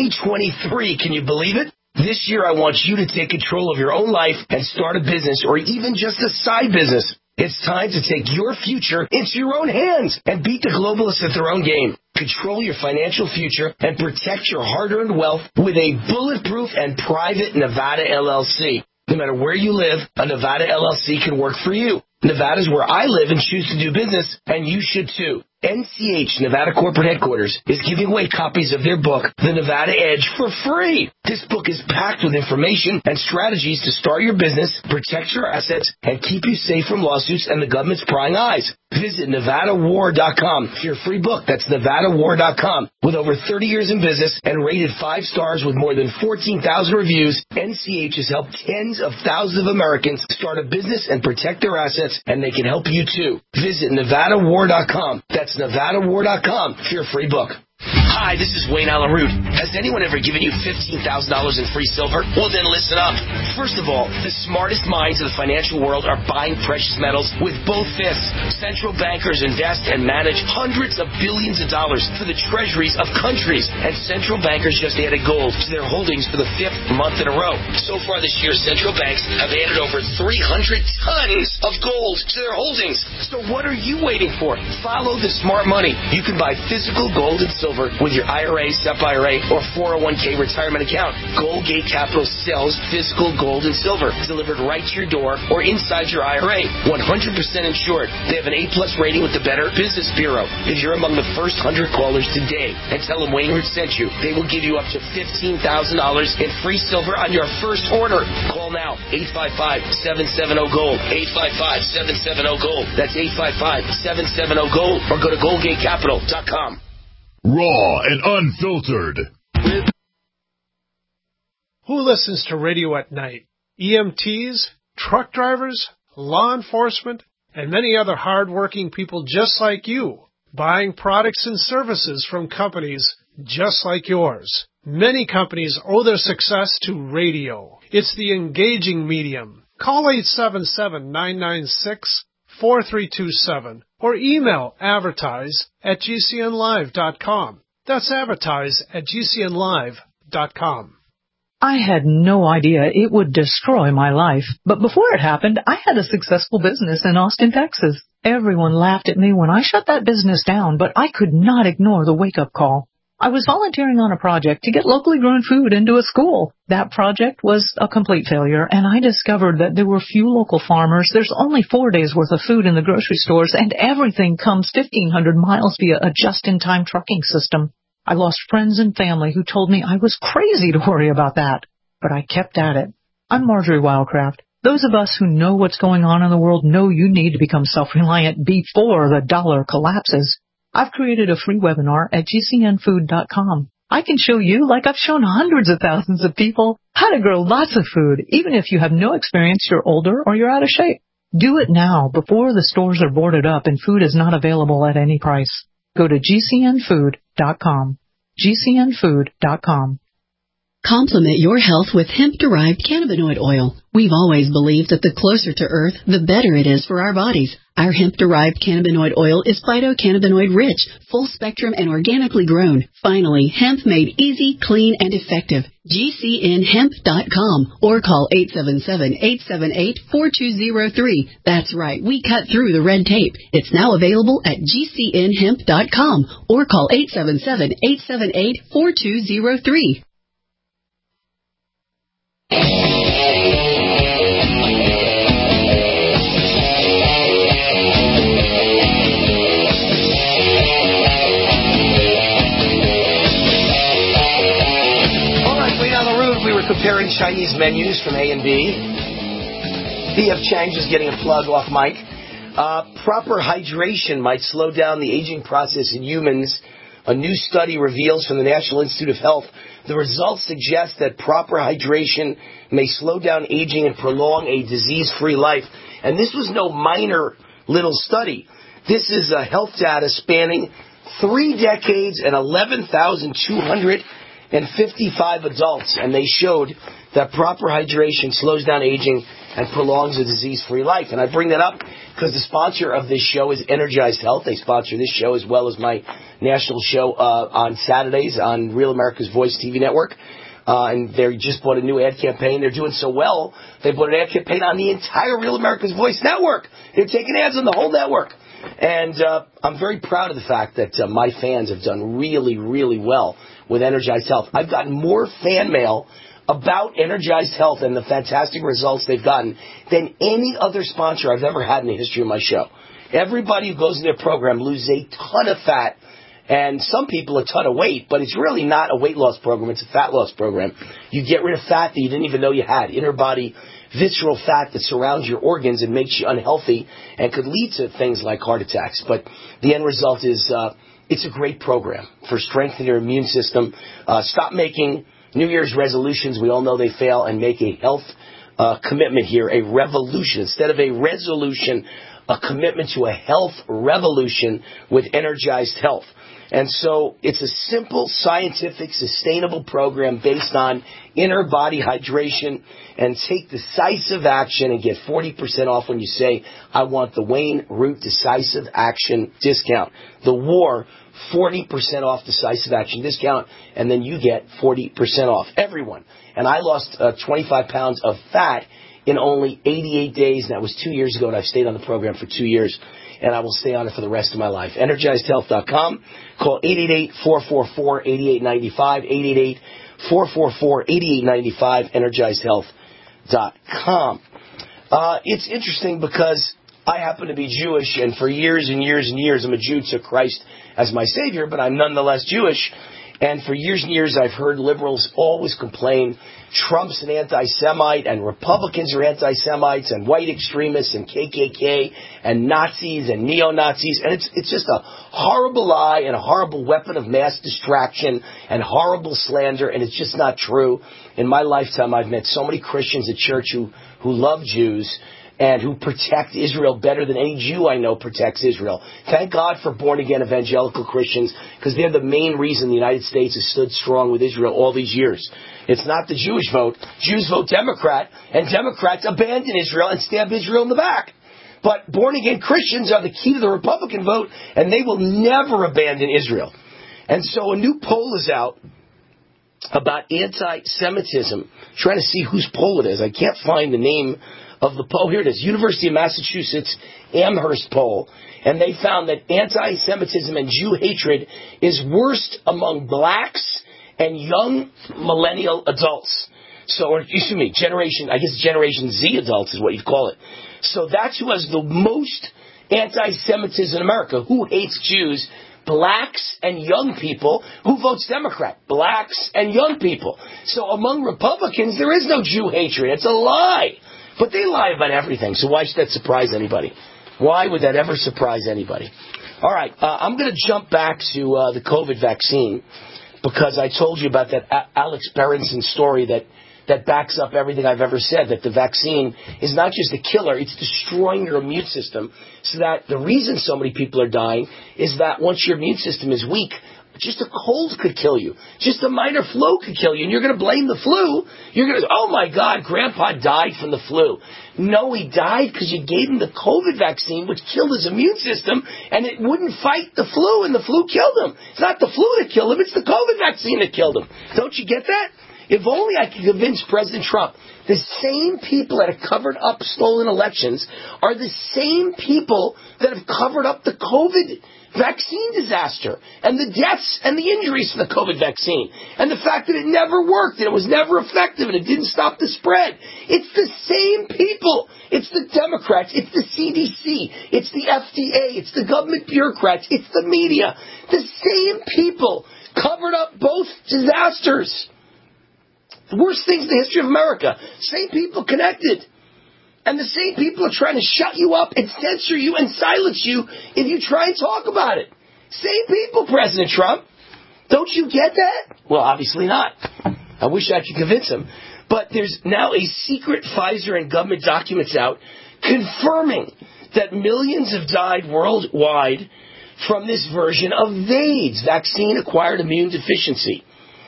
2023. Can you believe it? This year, I want you to take control of your own life and start a business or even just a side business. It's time to take your future into your own hands and beat the globalists at their own game. Control your financial future and protect your hard-earned wealth with a bulletproof and private Nevada LLC. No matter where you live, a Nevada LLC can work for you. Nevada's where I live and choose to do business, and you should too. NCH, Nevada Corporate Headquarters, is giving away copies of their book, The Nevada Edge, for free. This book is packed with information and strategies to start your business, protect your assets, and keep you safe from lawsuits and the government's prying eyes. Visit NevadaWar.com for your free book. That's NevadaWar.com. With over 30 years in business and rated 5 stars with more than 14,000 reviews, NCH has helped tens of thousands of Americans start a business and protect their assets, and they can help you too. Visit NevadaWar.com. That's NevadaWar.com for your free book. Hi, this is Wayne Alaroot. Has anyone ever given you $15,000 in free silver? Well, then listen up. First of all, the smartest minds of the financial world are buying precious metals with both fists. Central bankers invest and manage hundreds of billions of dollars for the treasuries of countries. And central bankers just added gold to their holdings for the 5th month in a row. So far this year, central banks have added over 300 tons of gold to their holdings. So what are you waiting for? Follow the smart money. You can buy physical gold and silver with your IRA, SEP IRA, or 401k retirement account. Goldgate Capital sells physical gold and silver delivered right to your door or inside your IRA. 100% insured. They have an A-plus rating with the Better Business Bureau. If you're among the first 100 callers today and tell them Wayne Root sent you, they will give you up to $15,000 in free silver on your first order. Call now. 855-770-GOLD. 855-770-GOLD. That's 855-770-GOLD. Or go to GoldgateCapital.com. Raw and unfiltered. Who listens to radio at night? EMTs, truck drivers, law enforcement, and many other hard-working people just like you, buying products and services from companies just like yours. Many companies owe their success to radio. It's the engaging medium. Call 877-996-4327 or email advertise@gcnlive.com. That's advertise@gcnlive.com. I had no idea it would destroy my life, but before it happened, I had a successful business in Austin, Texas. Everyone laughed at me when I shut that business down, but I could not ignore the wake-up call. I was volunteering on a project to get locally grown food into a school. That project was a complete failure, and I discovered that there were few local farmers. There's only 4 days' worth of food in the grocery stores, and everything comes 1,500 miles via a just-in-time trucking system. I lost friends and family who told me I was crazy to worry about that, but I kept at it. I'm Marjorie Wildcraft. Those of us who know what's going on in the world know you need to become self-reliant before the dollar collapses. I've created a free webinar at gcnfood.com. I can show you, like I've shown hundreds of thousands of people, how to grow lots of food, even if you have no experience, you're older, or you're out of shape. Do it now before the stores are boarded up and food is not available at any price. Go to gcnfood.com. gcnfood.com. Complement your health with hemp-derived cannabinoid oil. We've always believed that the closer to Earth, the better it is for our bodies. Our hemp-derived cannabinoid oil is phytocannabinoid-rich, full-spectrum, and organically grown. Finally, hemp made easy, clean, and effective. GCNhemp.com or call 877-878-4203. That's right, we cut through the red tape. It's now available at GCNhemp.com or call 877-878-4203. Comparing Chinese menus from A and B. P.F. Chang just getting a plug off mic. Proper hydration might slow down the aging process in humans. A new study reveals from the National Institute of Health the results suggest that proper hydration may slow down aging and prolong a disease-free life. And this was no minor little study. This is health data spanning 3 decades and 11,255 adults, and they showed that proper hydration slows down aging and prolongs a disease-free life. And I bring that up because the sponsor of this show is Energized Health. They sponsor this show as well as my national show on Saturdays on Real America's Voice TV network. And they just bought a new ad campaign. They're doing so well, they bought an ad campaign on the entire Real America's Voice network. They're taking ads on the whole network. And I'm very proud of the fact that my fans have done really, really well with Energized Health. I've gotten more fan mail about Energized Health and the fantastic results they've gotten than any other sponsor I've ever had in the history of my show. Everybody who goes in their program loses a ton of fat, and some people a ton of weight, but it's really not a weight loss program. It's a fat loss program. You get rid of fat that you didn't even know you had, inner body visceral fat that surrounds your organs and makes you unhealthy and could lead to things like heart attacks. But the end result is it's a great program for strengthening your immune system. Stop making New Year's resolutions. We all know they fail, and make a health commitment here, a revolution. Instead of a resolution, a commitment to a health revolution with Energized Health. And so it's a simple, scientific, sustainable program based on inner body hydration. And take decisive action and get 40% off when you say, I want the Wayne Root Decisive Action discount. The War, 40% off Decisive Action discount, and then you get 40% off. Everyone. And I lost 25 pounds of fat in only 88 days, and that was 2 years ago, and I've stayed on the program for 2 years. And I will stay on it for the rest of my life. EnergizedHealth.com. Call 888-444-8895. 888-444-8895. EnergizedHealth.com. It's interesting because I happen to be Jewish, and for years and years and years, I'm a Jew, took Christ as my Savior, but I'm nonetheless Jewish. And for years and years, I've heard liberals always complain Trump's an anti-Semite, and Republicans are anti-Semites, and white extremists, and KKK, and Nazis, and neo-Nazis. And it's just a horrible lie and a horrible weapon of mass distraction and horrible slander, and it's just not true. In my lifetime, I've met so many Christians at church who love Jews and who protect Israel better than any Jew I know protects Israel. Thank God for born-again evangelical Christians, because they're the main reason the United States has stood strong with Israel all these years. It's not the Jewish vote. Jews vote Democrat, and Democrats abandon Israel and stab Israel in the back. But born-again Christians are the key to the Republican vote, and they will never abandon Israel. And so a new poll is out about anti-Semitism, trying to see whose poll it is. I can't find the name of the poll. Here it is, University of Massachusetts Amherst poll. And they found that anti-Semitism and Jew hatred is worst among blacks and young millennial adults. So, or excuse me, Generation Z adults is what you'd call it. So that's who has the most anti-Semitism in America. Who hates Jews? Blacks and young people. Who votes Democrat? Blacks and young people. So among Republicans, there is no Jew hatred. It's a lie. But they lie about everything, so why should that surprise anybody? Why would that ever surprise anybody? All right, I'm going to jump back to the COVID vaccine, because I told you about that Alex Berenson story that backs up everything I've ever said, that the vaccine is not just a killer, it's destroying your immune system, so that the reason so many people are dying is that once your immune system is weak, just a cold could kill you. Just a minor flu could kill you. And you're going to blame the flu. You're going to, oh my God, Grandpa died from the flu. No, he died because you gave him the COVID vaccine, which killed his immune system, and it wouldn't fight the flu, and the flu killed him. It's not the flu that killed him, it's the COVID vaccine that killed him. Don't you get that? If only I could convince President Trump, the same people that have covered up stolen elections are the same people that have covered up the COVID vaccine disaster and the deaths and the injuries from the COVID vaccine and the fact that it never worked and it was never effective and it didn't stop the spread. It's the same people. It's the Democrats. It's the CDC. It's the FDA. It's the government bureaucrats. It's the media. The same people covered up both disasters. The worst things in the history of America. Same people connected. And the same people are trying to shut you up and censor you and silence you if you try and talk about it. Same people, President Trump. Don't you get that? Well, obviously not. I wish I could convince him. But there's now a secret Pfizer and government documents out confirming that millions have died worldwide from this version of VAIDS, vaccine-acquired immune deficiency.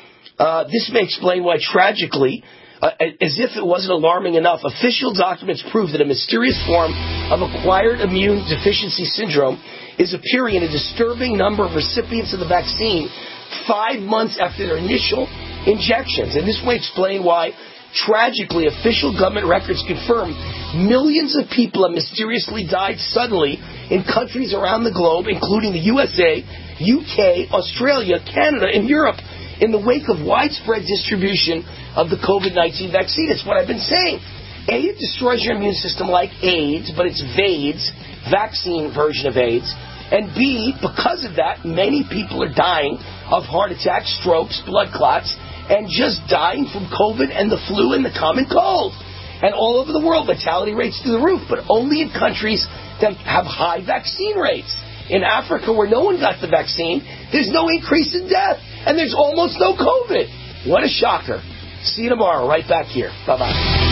This may explain why, tragically, as if it wasn't alarming enough, official documents prove that a mysterious form of acquired immune deficiency syndrome is appearing in a disturbing number of recipients of the vaccine 5 months after their initial injections. And this may explain why, tragically, official government records confirm millions of people have mysteriously died suddenly in countries around the globe, including the USA, UK, Australia, Canada, and Europe, in the wake of widespread distribution of the COVID-19 vaccine. It's what I've been saying. A, it destroys your immune system like AIDS, but it's VAIDS, vaccine version of AIDS. And B, because of that, many people are dying of heart attacks, strokes, blood clots, and just dying from COVID and the flu and the common cold. And all over the world, fatality rates through the roof, but only in countries that have high vaccine rates. In Africa, where no one got the vaccine, there's no increase in death, and there's almost no COVID. What a shocker. See you tomorrow, right back here. Bye-bye.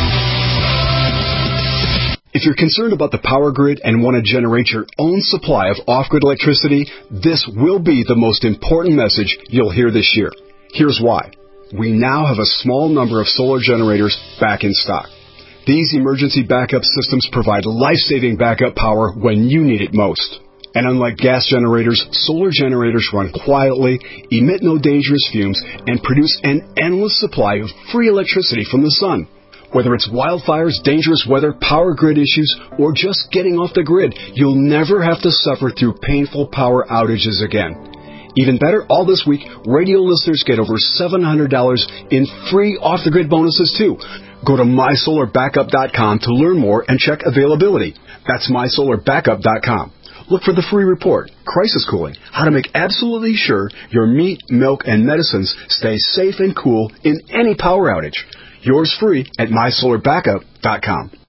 If you're concerned about the power grid and want to generate your own supply of off-grid electricity, this will be the most important message you'll hear this year. Here's why. We now have a small number of solar generators back in stock. These emergency backup systems provide life-saving backup power when you need it most. And unlike gas generators, solar generators run quietly, emit no dangerous fumes, and produce an endless supply of free electricity from the sun. Whether it's wildfires, dangerous weather, power grid issues, or just getting off the grid, you'll never have to suffer through painful power outages again. Even better, all this week, radio listeners get over $700 in free off-the-grid bonuses too. Go to mysolarbackup.com to learn more and check availability. That's mysolarbackup.com. Look for the free report, Crisis Cooling, how to make absolutely sure your meat, milk, and medicines stay safe and cool in any power outage. Yours free at mysolarbackup.com.